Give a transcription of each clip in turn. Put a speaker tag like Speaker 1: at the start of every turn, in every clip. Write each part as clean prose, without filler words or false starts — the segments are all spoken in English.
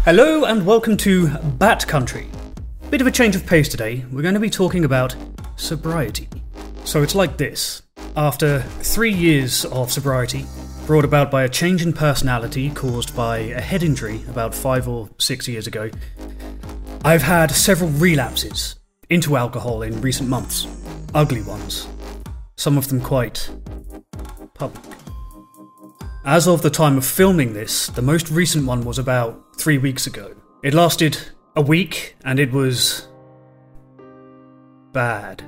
Speaker 1: Hello and welcome to Bat Country. Bit of a change of pace today. We're going to be talking about sobriety. So it's like this. After 3 years of sobriety, brought about by a change in personality caused by a head injury about 5 or 6 years ago, I've had several relapses into alcohol in recent months. Ugly ones. Some of them quite public. As of the time of filming this, the most recent one was about 3 weeks ago. It lasted a week and it was bad.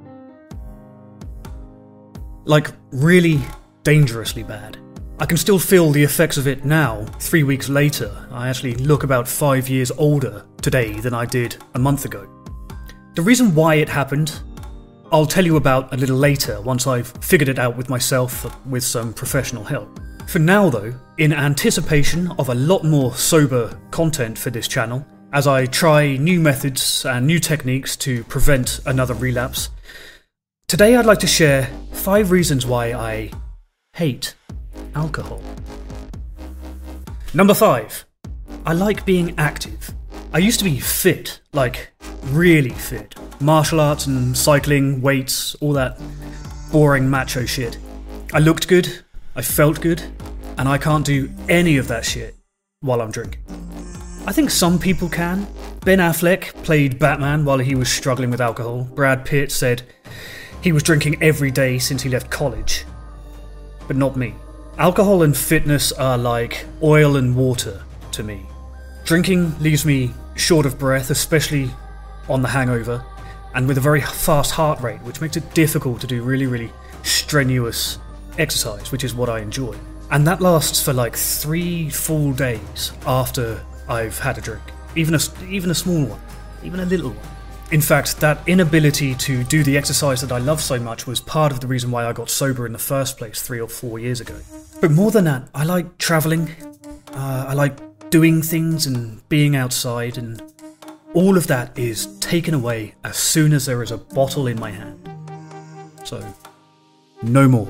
Speaker 1: Like, really dangerously bad. I can still feel the effects of it now, 3 weeks later. I actually look about 5 years older today than I did a month ago. The reason why it happened, I'll tell you about a little later once I've figured it out with myself with some professional help. For now though, in anticipation of a lot more sober content for this channel, as I try new methods and new techniques to prevent another relapse, today I'd like to share 5 reasons why I hate alcohol. Number 5. I like being active. I used to be fit, like really fit. Martial arts and cycling, weights, all that boring macho shit. I looked good, I felt good, and I can't do any of that shit while I'm drinking. I think some people can. Ben Affleck played Batman while he was struggling with alcohol. Brad Pitt said he was drinking every day since he left college. But not me. Alcohol and fitness are like oil and water to me. Drinking leaves me short of breath, especially on the hangover, and with a very fast heart rate, which makes it difficult to do really strenuous exercise, which is what I enjoy. And that lasts for like 3 full days after I've had a drink. Even a small one. Even a little one. In fact, that inability to do the exercise that I love so much was part of the reason why I got sober in the first place 3 or 4 years ago. But more than that, I like travelling. I like doing things and being outside, and all of that is taken away as soon as there is a bottle in my hand. So, no more.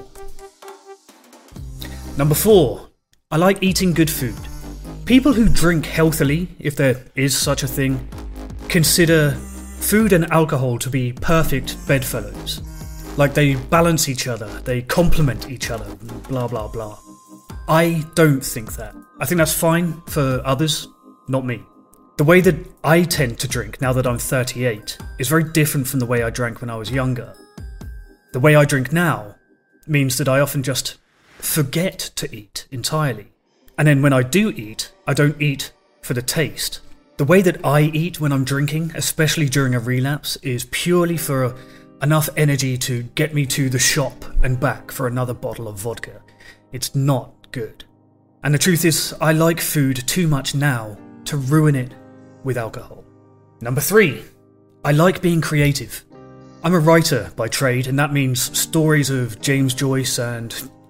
Speaker 1: Number 4. I like eating good food. People who drink healthily, if there is such a thing, consider food and alcohol to be perfect bedfellows. Like they balance each other, they complement each other, blah blah blah. I don't think that. I think that's fine for others, not me. The way that I tend to drink now that I'm 38 is very different from the way I drank when I was younger. The way I drink now means that I often just forget to eat entirely. And then when I do eat, I don't eat for the taste. The way that I eat when I'm drinking, especially during a relapse, is purely for enough energy to get me to the shop and back for another bottle of vodka. It's not good. And the truth is, I like food too much now to ruin it with alcohol. Number 3. I like being creative. I'm a writer by trade, and that means stories of James Joyce and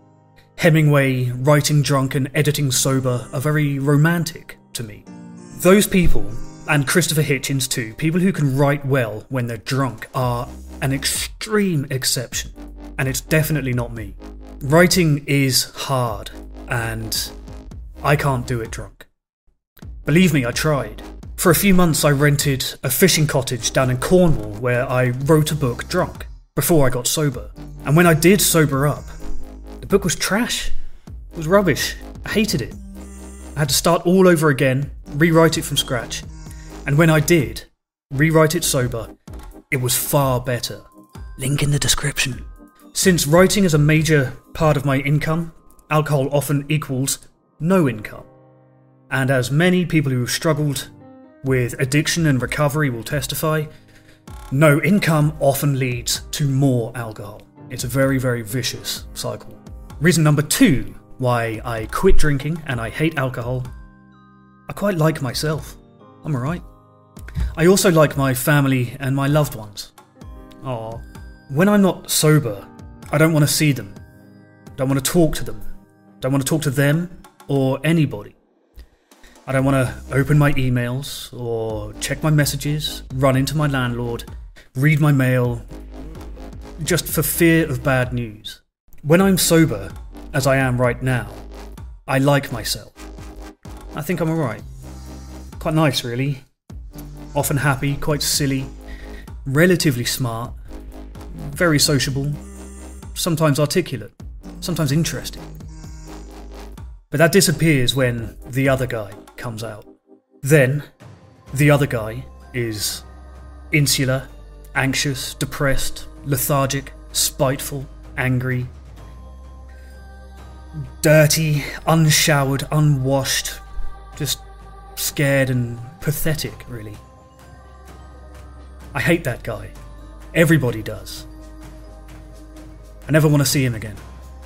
Speaker 1: Hemingway writing drunk and editing sober are very romantic to me. Those people, and Christopher Hitchens too, people who can write well when they're drunk, are an extreme exception, and it's definitely not me. Writing is hard, and I can't do it drunk. Believe me, I tried. For a few months I rented a fishing cottage down in Cornwall where I wrote a book drunk, before I got sober. And when I did sober up, the book was trash. It was rubbish. I hated it. I had to start all over again, rewrite it from scratch. And when I did rewrite it sober, it was far better. Link in the description. Since writing is a major part of my income, alcohol often equals no income. And as many people who have struggled with addiction and recovery will testify, no income often leads to more alcohol. It's a very vicious cycle. Reason number 2 why I quit drinking and I hate alcohol: I quite like myself. I'm alright. I also like my family and my loved ones. Aww. When I'm not sober, I don't want to see them. Don't want to talk to them. Don't want to talk to them or anybody. I don't want to open my emails or check my messages, run into my landlord, read my mail, just for fear of bad news. When I'm sober, as I am right now, I like myself. I think I'm alright. Quite nice, really. Often happy, quite silly, relatively smart, very sociable, sometimes articulate, sometimes interesting. But that disappears when the other guy comes out. Then, the other guy is insular, anxious, depressed, lethargic, spiteful, angry, dirty, unshowered, unwashed, just scared and pathetic, really. I hate that guy. Everybody does. I never want to see him again.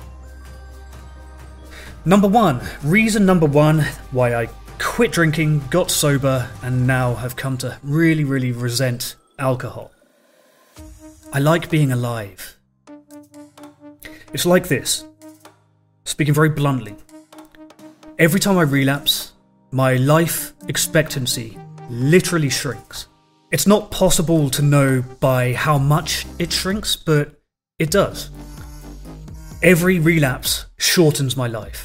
Speaker 1: Reason number one why I quit drinking, got sober, and now have come to really, really resent alcohol. I like being alive. It's like this. Speaking very bluntly, every time I relapse, my life expectancy literally shrinks. It's not possible to know by how much it shrinks, but it does. Every relapse shortens my life.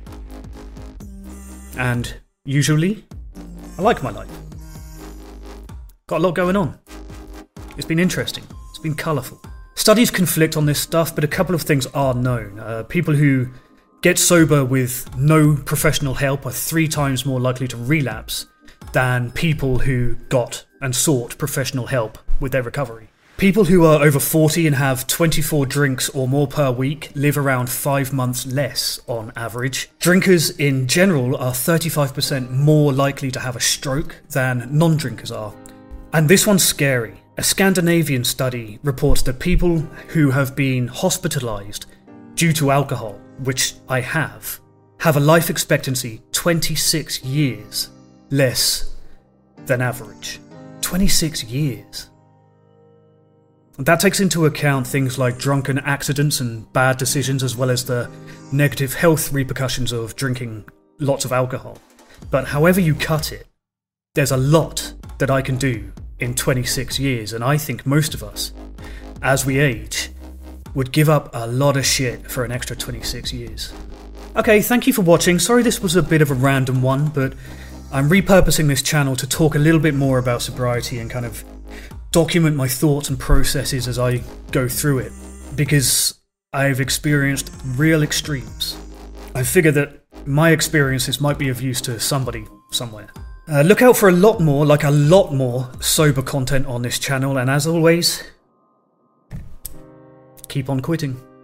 Speaker 1: And usually, I like my life. Got a lot going on. It's been interesting. It's been colourful. Studies conflict on this stuff, but a couple of things are known. People who get sober with no professional help are 3 times more likely to relapse than people who got and sought professional help with their recovery. People who are over 40 and have 24 drinks or more per week live around 5 months less on average. Drinkers in general are 35% more likely to have a stroke than non-drinkers are. And this one's scary. A Scandinavian study reports that people who have been hospitalised due to alcohol, which I have a life expectancy 26 years less than average. 26 years. That takes into account things like drunken accidents and bad decisions, as well as the negative health repercussions of drinking lots of alcohol. But however you cut it, there's a lot that I can do in 26 years, and I think most of us, as we age, would give up a lot of shit for an extra 26 years. Okay, thank you for watching. Sorry this was a bit of a random one, but I'm repurposing this channel to talk a little bit more about sobriety and kind of document my thoughts and processes as I go through it, because I've experienced real extremes. I figure that my experiences might be of use to somebody somewhere. Look out for a lot more sober content on this channel, and as always, keep on quitting.